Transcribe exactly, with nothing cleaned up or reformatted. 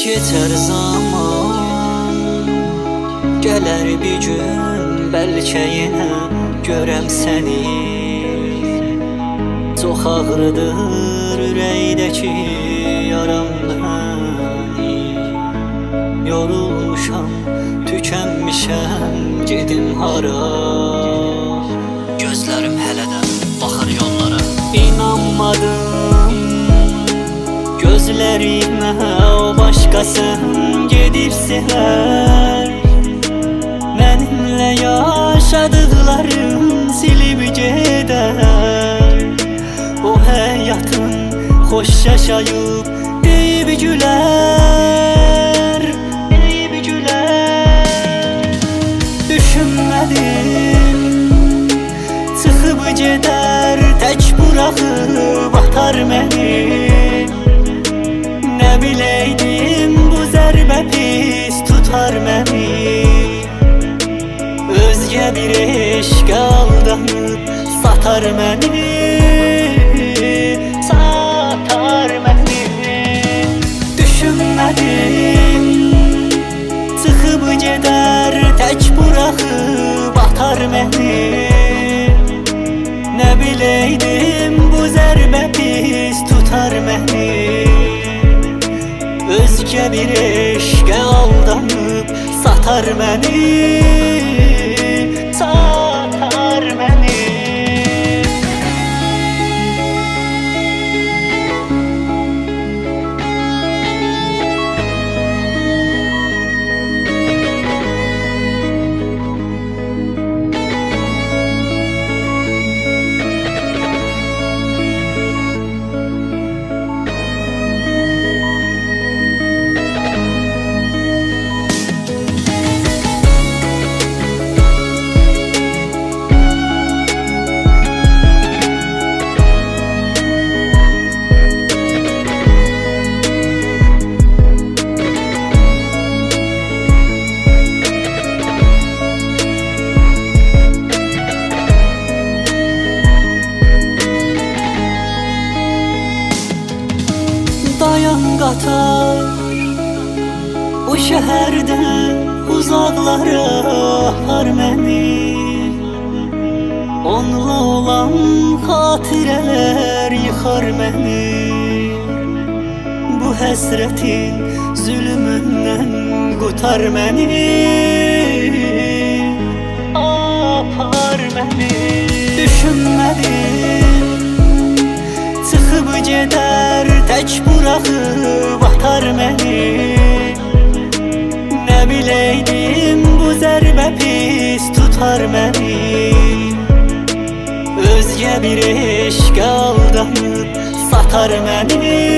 Geçer zaman, gələr bir gün, bəlkə yenə görəm səni. Çox ağrıdır ürəkdəki yaram məni. Yorulmuşam, tükənmişəm, gedim hara. Gözlərim hələ də baxır yollara. İnanmadım gözlərimə, o başqasın gedib silər. Mənimlə yaşadıqlarım silib gedər. O həyatın xoş yaşayıb deyib gülər, deyib gülər. Düşünmədim çıxıb gedər, tək buraxıb atar məni. Nə biləydim bu zərbə pis tutar məni. Özgə bir eşqə aldanıb satar məni, satar məni. Düşünmədim çıxıb gedər, tək buraxıb atar məni. Nə biləydim bu zərbə pis tutar məni. Özgə bir eşqə aldanıb satar məni, satar məni. Dayan qatar, bu şəhərdən uzaqlara apar məni. Onunla olan xatirələr yıxar məni. Bu həsrətin zülmündən qutar məni, apar məni. Düşünmədim çıxıb gedər, tək buraxıb atar məni. Nə biləydim bu zərbə pis tutar məni. Özgə bir eşqə aldanıb satar məni.